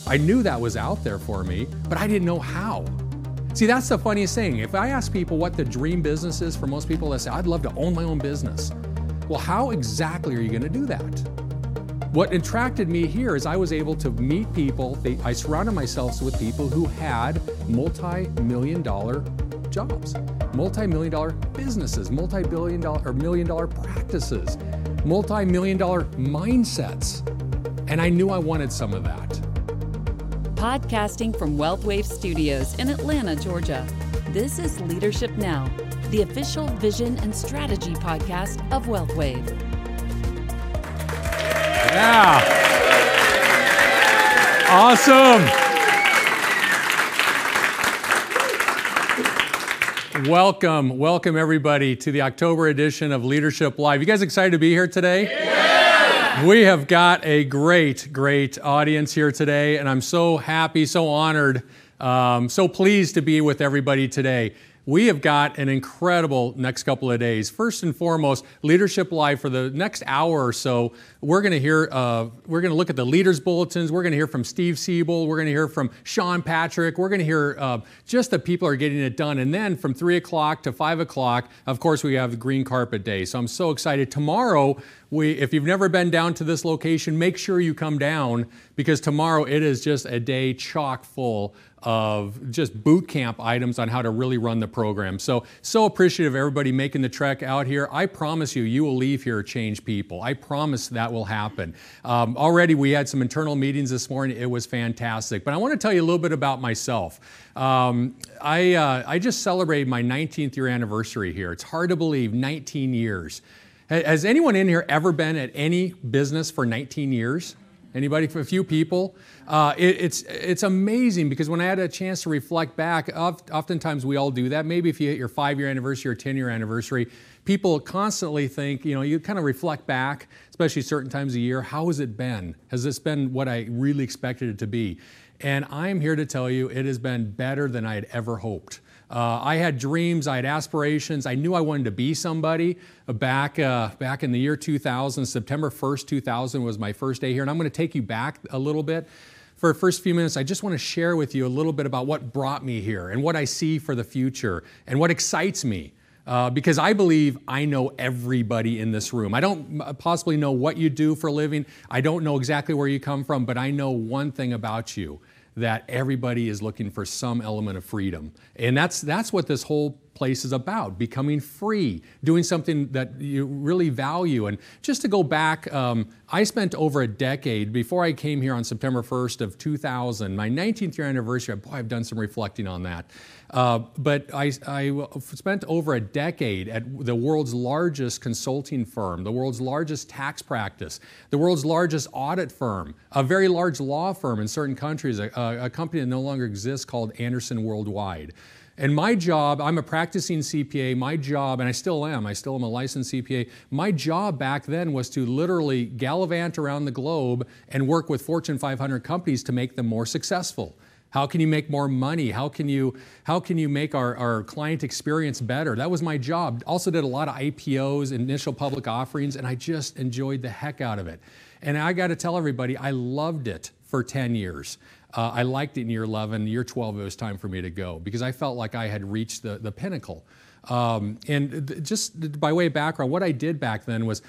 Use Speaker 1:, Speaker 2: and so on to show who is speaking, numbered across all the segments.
Speaker 1: I knew that was out there for me, but I didn't know how. See, that's the funniest thing. If I ask people what the dream business is, for most people, they say, I'd love to own my own business. Well, how exactly are you going to do that? What attracted me here is I was able to meet people. I surrounded myself with people who had multi-million-dollar jobs, multi-million-dollar businesses, multi-billion-dollar or million-dollar practices, multi-million-dollar mindsets. And I knew I wanted some of that.
Speaker 2: Podcasting from WealthWave Studios in Atlanta, Georgia. This is Leadership Now, the official vision and strategy podcast of WealthWave.
Speaker 1: Yeah. Awesome. Welcome everybody to the October edition of Leadership Live. You guys excited to be here today? Yeah. We have got a great audience here today, and I'm so happy, so honored, so pleased to be with everybody today. We have got an incredible next couple of days. First and foremost, Leadership Live for the next hour or so. We're going to look at the leaders' bulletins. We're going to hear from Steve Siebel. We're going to hear from Sean Patrick. We're going to hear just the people who are getting it done. And then from 3 o'clock to 5 o'clock, of course, we have the Green Carpet Day. So I'm so excited. Tomorrow, if you've never been down to this location, make sure you come down, because tomorrow it is just a day chock full of just boot camp items on how to really run the program. So appreciative of everybody making the trek out here. I promise you will leave here changed people. I promise that will happen. Already we had some internal meetings this morning. It was fantastic. But I want to tell you a little bit about myself. I just celebrated my 19th year anniversary here. It's hard to believe, 19 years. Has anyone in here ever been at any business for 19 years? Anybody? A few people? It's amazing, because when I had a chance to reflect back, oftentimes we all do that. Maybe if you hit your 5-year anniversary or 10-year anniversary, people constantly think, you kind of reflect back, especially certain times of year, how has it been? Has this been what I really expected it to be? And I'm here to tell you it has been better than I had ever hoped. I had dreams, I had aspirations. I knew I wanted to be somebody. Back in the year 2000, September 1st, 2000 was my first day here. And I'm going to take you back a little bit. For the first few minutes, I just want to share with you a little bit about what brought me here and what I see for the future and what excites me. Because I believe I know everybody in this room. I don't possibly know what you do for a living. I don't know exactly where you come from, but I know one thing about you, that everybody is looking for some element of freedom. And that's what this whole place is about, becoming free, doing something that you really value. And just to go back, I spent over a decade, before I came here on September 1st of 2000, my 19th year anniversary, boy, I've done some reflecting on that. But I spent over a decade at the world's largest consulting firm, the world's largest tax practice, the world's largest audit firm, a very large law firm in certain countries, a company that no longer exists called Andersen Worldwide. And my job, I'm a practicing CPA, my job, and I still am a licensed CPA, my job back then was to literally gallivant around the globe and work with Fortune 500 companies to make them more successful. How can you make more money? How can you make our client experience better? That was my job. Also did a lot of IPOs, initial public offerings, and I just enjoyed the heck out of it. And I got to tell everybody, I loved it for 10 years. I liked it in year 11. Year 12, it was time for me to go, because I felt like I had reached the pinnacle. And just by way of background, what I did back then was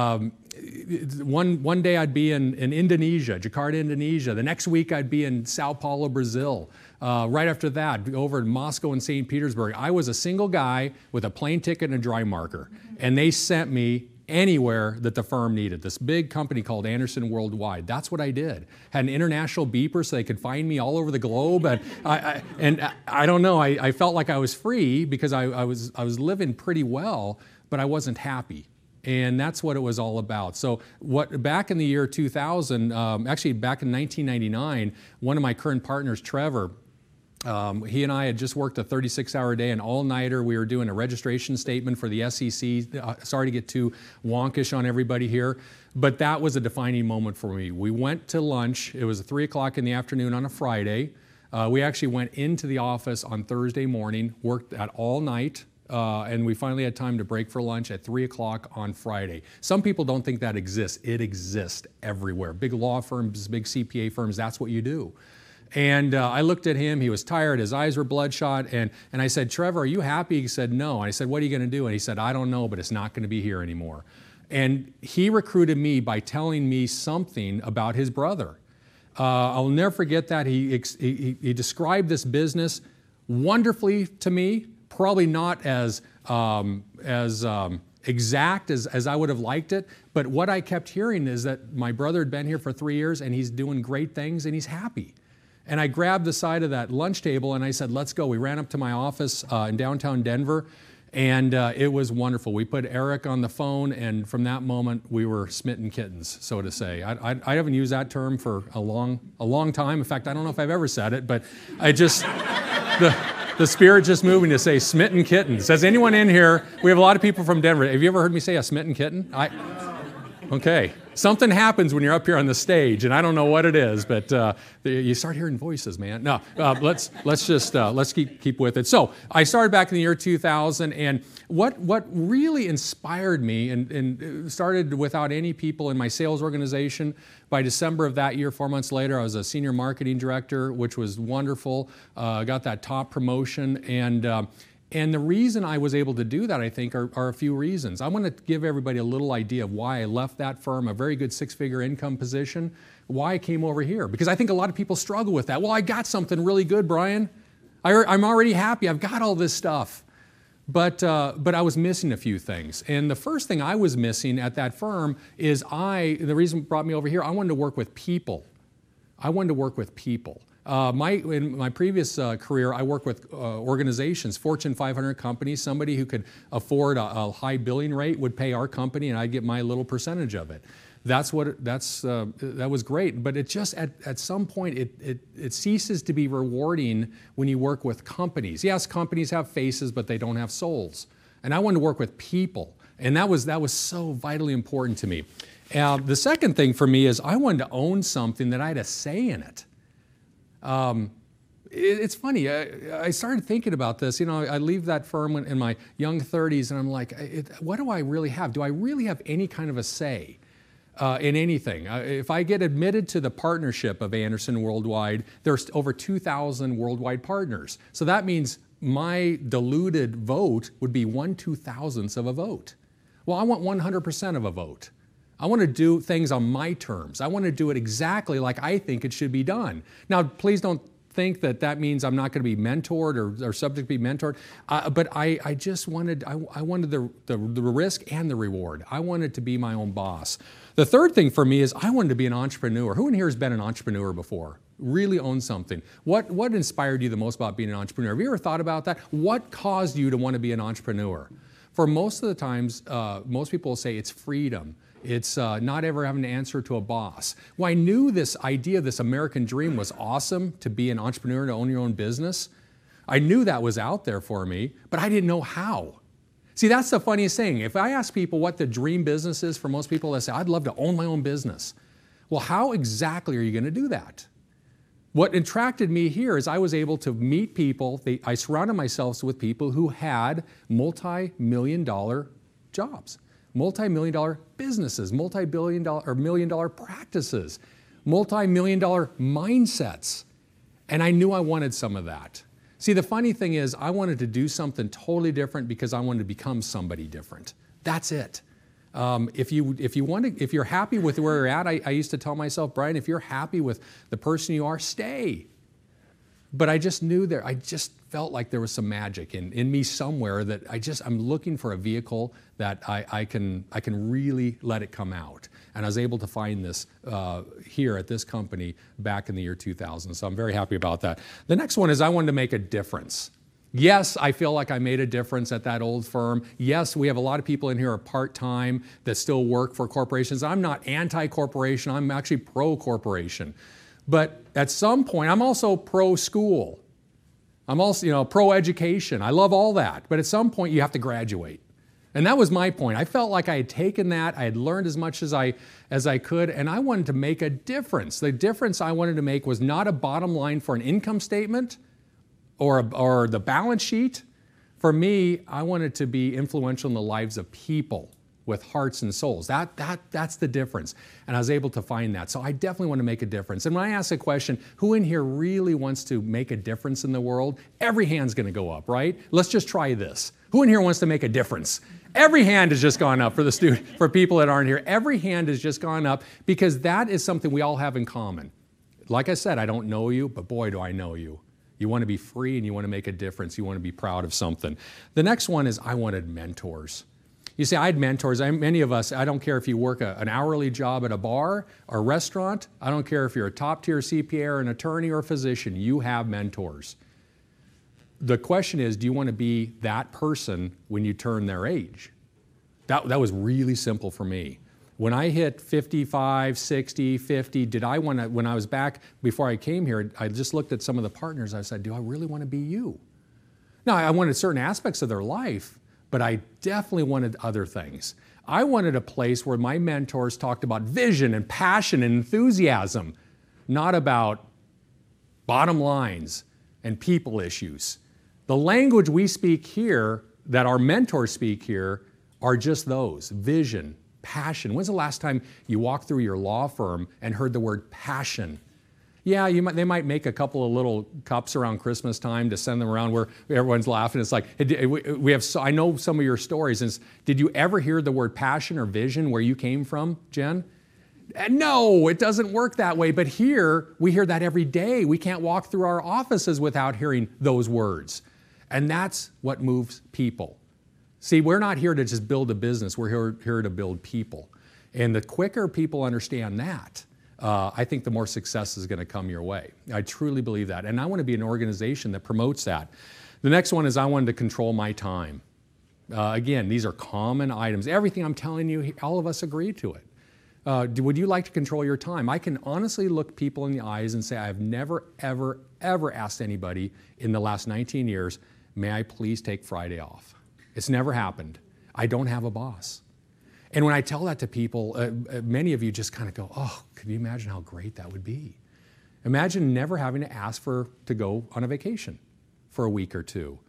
Speaker 1: one day I'd be in Indonesia, Jakarta, Indonesia. The next week I'd be in Sao Paulo, Brazil. Right after that, over in Moscow and St. Petersburg. I was a single guy with a plane ticket and a dry marker. And they sent me anywhere that the firm needed. This big company called Andersen Worldwide. That's what I did. Had an international beeper so they could find me all over the globe. And I don't know, I felt like I was free, because I was living pretty well, but I wasn't happy. And that's what it was all about. So back in the year 2000, actually back in 1999, one of my current partners, Trevor, he and I had just worked a 36-hour day, an all-nighter. We were doing a registration statement for the SEC. Sorry to get too wonkish on everybody here, but that was a defining moment for me. We went to lunch. It was 3 o'clock in the afternoon on a Friday. We actually went into the office on Thursday morning, worked at all night, and we finally had time to break for lunch at 3 o'clock on Friday. Some people don't think that exists. It exists everywhere. Big law firms, big CPA firms, that's what you do. And I looked at him, he was tired, his eyes were bloodshot, and I said, Trevor, are you happy? He said, no. And I said, what are you going to do? And he said, I don't know, but it's not going to be here anymore. And he recruited me by telling me something about his brother. I'll never forget that. He described this business wonderfully to me, probably not as exact as I would have liked it, but what I kept hearing is that my brother had been here for 3 years and he's doing great things and he's happy. And I grabbed the side of that lunch table and I said, let's go. We ran up to my office in downtown Denver, and it was wonderful. We put Eric on the phone, and from that moment, we were smitten kittens, so to say. I haven't used that term for a long time. In fact, I don't know if I've ever said it, but I just, the Spirit just moved me to say smitten kittens. Does anyone in here, we have a lot of people from Denver. Have you ever heard me say a smitten kitten? Okay. Something happens when you're up here on the stage, and I don't know what it is, but you start hearing voices, man. No, let's keep with it. So I started back in the year 2000, and what really inspired me, and started without any people in my sales organization. By December of that year, 4 months later, I was a senior marketing director, which was wonderful. Got that top promotion, and the reason I was able to do that, I think, are a few reasons. I want to give everybody a little idea of why I left that firm, a very good six-figure income position, why I came over here. Because I think a lot of people struggle with that. Well, I got something really good, Brian. I'm already happy. I've got all this stuff. But I was missing a few things. And the first thing I was missing at that firm is the reason it brought me over here, I wanted to work with people. I wanted to work with people. In my previous career, I worked with organizations, Fortune 500 companies. Somebody who could afford a high billing rate would pay our company, and I'd get my little percentage of it. That was great, but it just at some point it ceases to be rewarding when you work with companies. Yes, companies have faces, but they don't have souls. And I wanted to work with people, and that was so vitally important to me. The second thing for me is I wanted to own something that I had a say in it. It's funny, I started thinking about this. I leave that firm in my young 30s, and I'm like, what do I really have? Do I really have any kind of a say in anything? If I get admitted to the partnership of Andersen Worldwide, there's over 2,000 worldwide partners. So that means my diluted vote would be 1/2000th of a vote. Well, I want 100% of a vote. I want to do things on my terms. I want to do it exactly like I think it should be done. Now, please don't think that means I'm not going to be mentored or subject to be mentored. But I just wanted, I wanted the risk and the reward. I wanted to be my own boss. The third thing for me is I wanted to be an entrepreneur. Who in here has been an entrepreneur before? Really own something. What inspired you the most about being an entrepreneur? Have you ever thought about that? What caused you to want to be an entrepreneur? For most of the times, most people will say it's freedom. It's not ever having to answer to a boss. Well, I knew this idea, this American dream was awesome, to be an entrepreneur, to own your own business. I knew that was out there for me, but I didn't know how. See, that's the funniest thing. If I ask people what the dream business is, for most people, they say, I'd love to own my own business. Well, how exactly are you going to do that? What attracted me here is I was able to meet people. I surrounded myself with people who had multi-million-dollar jobs, multi-million-dollar businesses, multi-billion-dollar or million-dollar practices, multi-million-dollar mindsets. And I knew I wanted some of that. See, the funny thing is I wanted to do something totally different because I wanted to become somebody different. That's it. If you're happy with where you're at, I used to tell myself, Brian, if you're happy with the person you are, stay. But I just knew I just felt like there was some magic in me somewhere that I'm looking for a vehicle that I can really let it come out. And I was able to find this here at this company back in the year 2000. So I'm very happy about that. The next one is I wanted to make a difference. Yes, I feel like I made a difference at that old firm. Yes, we have a lot of people in here who are part-time that still work for corporations. I'm not anti-corporation. I'm actually pro-corporation. But at some point, I'm also pro-school. I'm also, pro-education. I love all that. But at some point, you have to graduate. And that was my point. I felt like I had taken that. I had learned as much as I could, and I wanted to make a difference. The difference I wanted to make was not a bottom line for an income statement or the balance sheet. For me, I wanted to be influential in the lives of people with hearts and souls. That's the difference. And I was able to find that. So I definitely want to make a difference. And when I ask a question, who in here really wants to make a difference in the world? Every hand's going to go up, right? Let's just try this. Who in here wants to make a difference? Every hand has just gone up for people that aren't here. Every hand has just gone up because that is something we all have in common. Like I said, I don't know you, but boy, do I know you. You want to be free and you want to make a difference. You want to be proud of something. The next one is I wanted mentors. You see, I had mentors. Many of us, I don't care if you work an hourly job at a bar or a restaurant. I don't care if you're a top-tier CPA or an attorney or a physician. You have mentors. The question is, do you want to be that person when you turn their age? That was really simple for me. When I hit 55, 60, 50, did I want to, when I was back, before I came here, I just looked at some of the partners. I said, do I really want to be you? Now, I wanted certain aspects of their life, but I definitely wanted other things. I wanted a place where my mentors talked about vision and passion and enthusiasm, not about bottom lines and people issues. The language we speak here, that our mentors speak here, are just those: vision, passion. When's the last time you walked through your law firm and heard the word passion? Yeah, they might make a couple of little cups around Christmas time to send them around where everyone's laughing. It's like, I know some of your stories. Did you ever hear the word passion or vision where you came from, Jen? No, it doesn't work that way. But here, we hear that every day. We can't walk through our offices without hearing those words. And that's what moves people. See, we're not here to just build a business. We're here to build people. And the quicker people understand that, I think the more success is going to come your way. I truly believe that. And I want to be an organization that promotes that. The next one is I wanted to control my time. Again, these are common items. Everything I'm telling you, all of us agree to it. Would you like to control your time? I can honestly look people in the eyes and say, I have never, ever, ever asked anybody in the last 19 years, may I please take Friday off? It's never happened. I don't have a boss. And when I tell that to people, many of you just kind of go, oh, could you imagine how great that would be? Imagine never having to ask to go on a vacation for a week or two,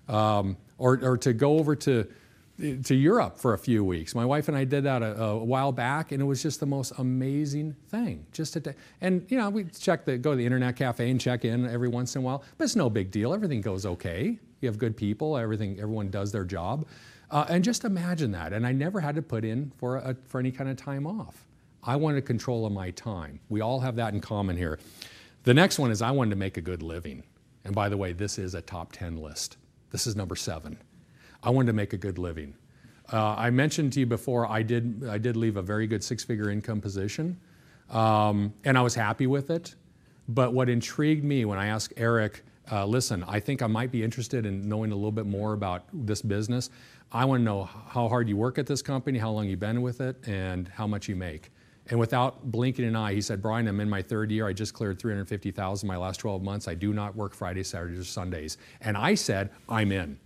Speaker 1: or to go over to Europe for a few weeks. My wife and I did that a while back, and it was just the most amazing thing. And you know, we go to the internet cafe and check in every once in a while, but it's no big deal. Everything goes okay. You have good people. Everyone does their job. And just imagine that. And I never had to put in for any kind of time off. I wanted control of my time. We all have that in common here. The next one is I wanted to make a good living. And by the way, this is a top 10 list. This is number 7. I wanted to make a good living. I mentioned to you before, I did leave a very good 6-figure income position, and I was happy with it. But what intrigued me when I asked Eric, listen, I think I might be interested in knowing a little bit more about this business. I want to know how hard you work at this company, how long you've been with it, and how much you make. And without blinking an eye, he said, Brian, I'm in my 3rd year. I just cleared $350,000 my last 12 months. I do not work Fridays, Saturdays, or Sundays. And I said, I'm in.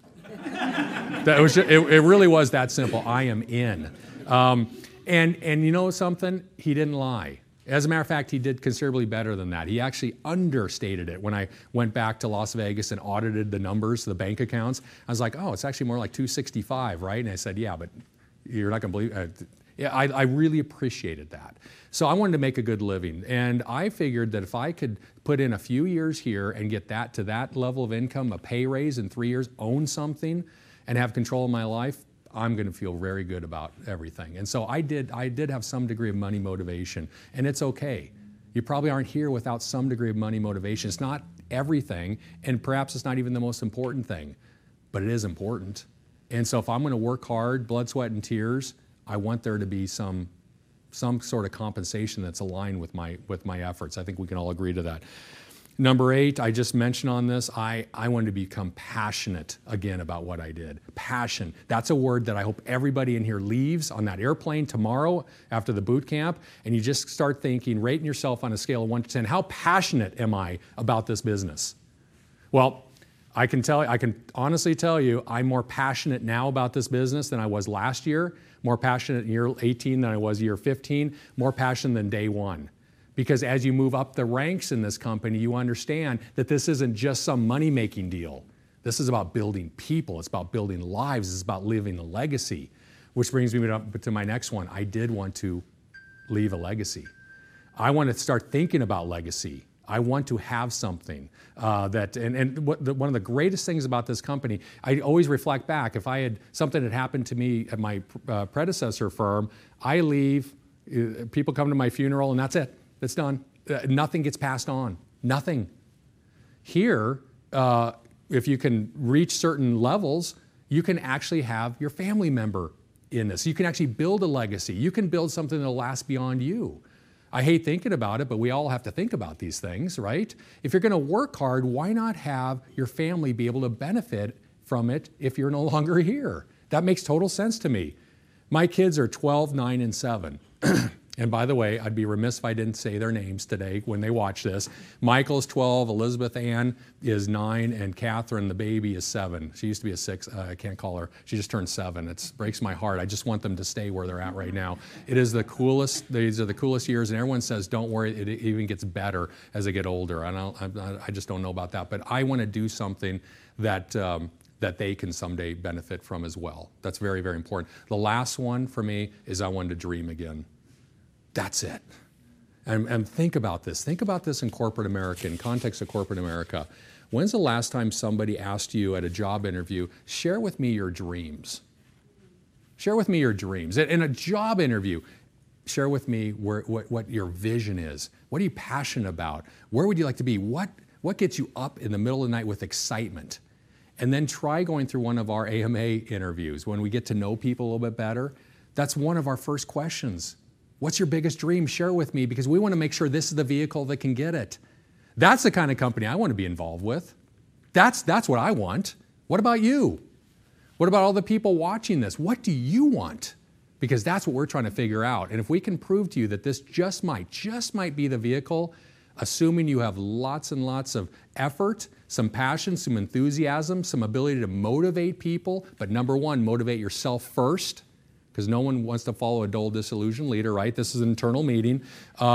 Speaker 1: It really was that simple. I am in. And you know something? He didn't lie. As a matter of fact, he did considerably better than that. He actually understated it. When I went back to Las Vegas and audited the numbers, the bank accounts, I was like, oh, it's actually more like 265, right? And I said, yeah, but you're not going to believe. Yeah, I really appreciated that. So I wanted to make a good living. And I figured that if I could put in a few years here and get that to that level of income, a pay raise in 3 years, own something, and have control of my life, I'm going to feel very good about everything. And so I did have some degree of money motivation, and it's okay. You probably aren't here without some degree of money motivation. It's not everything, and perhaps it's not even the most important thing, but it is important. And so if I'm going to work hard, blood, sweat, and tears, I want there to be some sort of compensation that's aligned with my efforts. I think we can all agree to that. Number 8, I just mentioned on this, I wanted to become passionate again about what I did. Passion. That's a word that I hope everybody in here leaves on that airplane tomorrow after the boot camp, and you just start thinking, rating yourself on a scale of 1 to 10, how passionate am I about this business? Well, I can honestly tell you, I'm more passionate now about this business than I was last year, more passionate in year 18 than I was year 15, more passionate than day 1. Because as you move up the ranks in this company, you understand that this isn't just some money-making deal. This is about building people. It's about building lives. It's about living a legacy, which brings me to my next one. I did want to leave a legacy. I want to start thinking about legacy. I want to have something one of the greatest things about this company, I always reflect back. If I had something that happened to me at my predecessor firm, I leave, people come to my funeral, and that's it. It's done. Nothing gets passed on. Nothing. Here, if you can reach certain levels, you can actually have your family member in this. You can actually build a legacy. You can build something that'll last beyond you. I hate thinking about it, but we all have to think about these things, right? If you're going to work hard, why not have your family be able to benefit from it if you're no longer here? That makes total sense to me. My kids are 12, 9, and 7. And by the way, I'd be remiss if I didn't say their names today when they watch this. Michael's 12, Elizabeth Ann is 9, and Catherine, the baby, is 7. She used to be a 6. I can't call her. She just turned 7. It breaks my heart. I just want them to stay where they're at right now. It is the coolest. These are the coolest years, and everyone says, don't worry, it even gets better as they get older. I just don't know about that. But I want to do something that they can someday benefit from as well. That's very, very important. The last one for me is I wanted to dream again. That's it. And think about this. Think about this in corporate America, in context of corporate America. When's the last time somebody asked you at a job interview, share with me your dreams? Share with me your dreams. In a job interview, share with me what your vision is. What are you passionate about? Where would you like to be? What gets you up in the middle of the night with excitement? And then try going through one of our AMA interviews. When we get to know people a little bit better, that's one of our first questions. What's your biggest dream? Share with me, because we want to make sure this is the vehicle that can get it. That's the kind of company I want to be involved with. That's what I want. What about you? What about all the people watching this? What do you want? Because that's what we're trying to figure out. And if we can prove to you that this just might be the vehicle, assuming you have lots and lots of effort, some passion, some enthusiasm, some ability to motivate people, but number one, motivate yourself first, because no one wants to follow a dull, disillusioned leader, right? This is an internal meeting.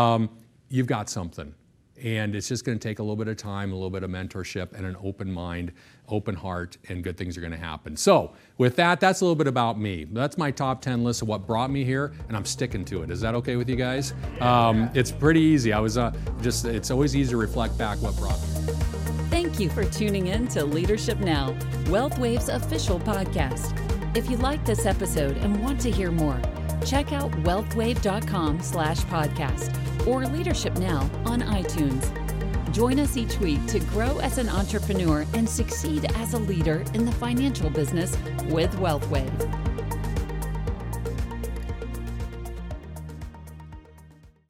Speaker 1: You've got something. And it's just going to take a little bit of time, a little bit of mentorship, and an open mind, open heart, and good things are going to happen. So with that, that's a little bit about me. That's my top 10 list of what brought me here, and I'm sticking to it. Is that okay with you guys? It's pretty easy. It's always easy to reflect back what brought me.
Speaker 2: Thank you for tuning in to Leadership Now, WealthWave's official podcast. If you like this episode and want to hear more, check out wealthwave.com/podcast or Leadership Now on iTunes. Join us each week to grow as an entrepreneur and succeed as a leader in the financial business with WealthWave.